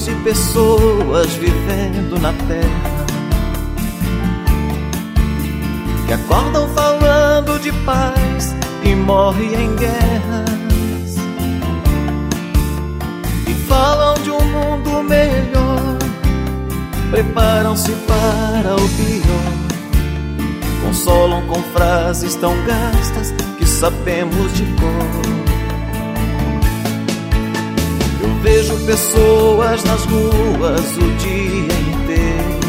milhões de pessoas vivendo na terra, que acordam falando de paz e morrem em guerras, e falam de um mundo melhor, preparam-se para o pior, consolam com frases tão gastas que sabemos de cor. Eu vejo pessoas nas ruas o dia inteiro,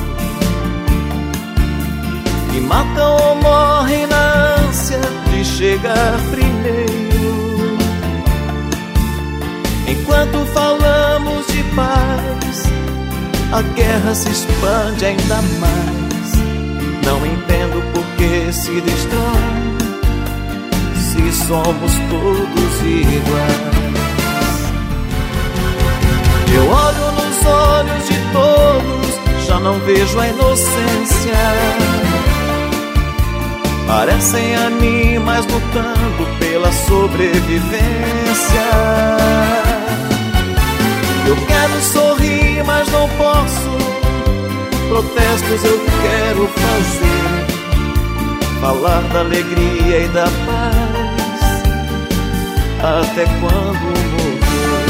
que matam ou morrem na ânsia de chegar primeiro. Enquanto falamos de paz, a guerra se expande ainda mais. Não entendo por que se destrói, se somos todos iguais. Eu olho nos olhos de todos, já não vejo a inocência. Parecem animais lutando pela sobrevivência. Eu quero sorrir, mas não posso. Protestos eu quero fazer, falar da alegria e da paz, até quando morrer.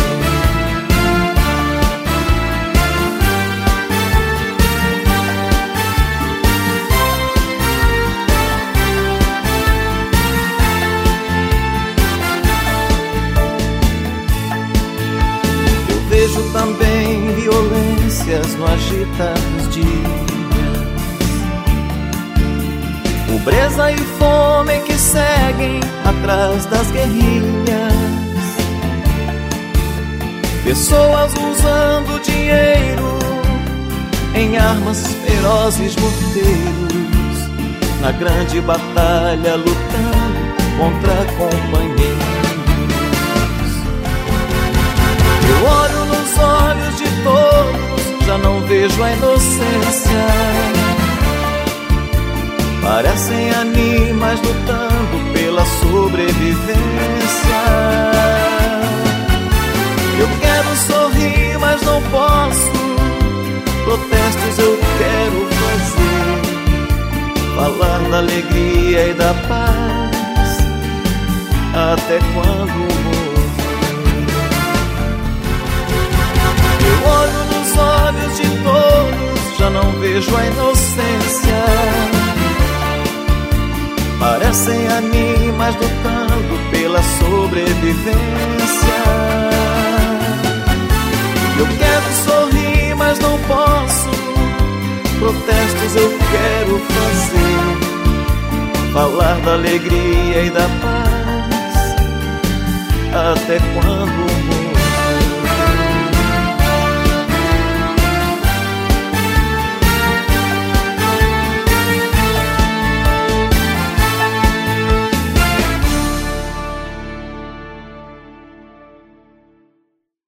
Vejo também violências no agitar dos dias, pobreza e fome que seguem atrás das guerrilhas, pessoas usando dinheiro em armas ferozes, morteiros, na grande batalha lutando contra companheiros. Eu olho nos olhos de todos, já não vejo a inocência. Parecem animais lutando pela sobrevivência. Eu quero sorrir, mas não posso. Protestos eu quero fazer, falar da alegria e da paz, até quando morrer. Eu olho nos olhos de todos, já não vejo a inocência. Parecem animais lutando pela sobrevivência. Eu quero sorrir, mas não posso. Protestos eu quero fazer, falar da alegria e da paz, até quando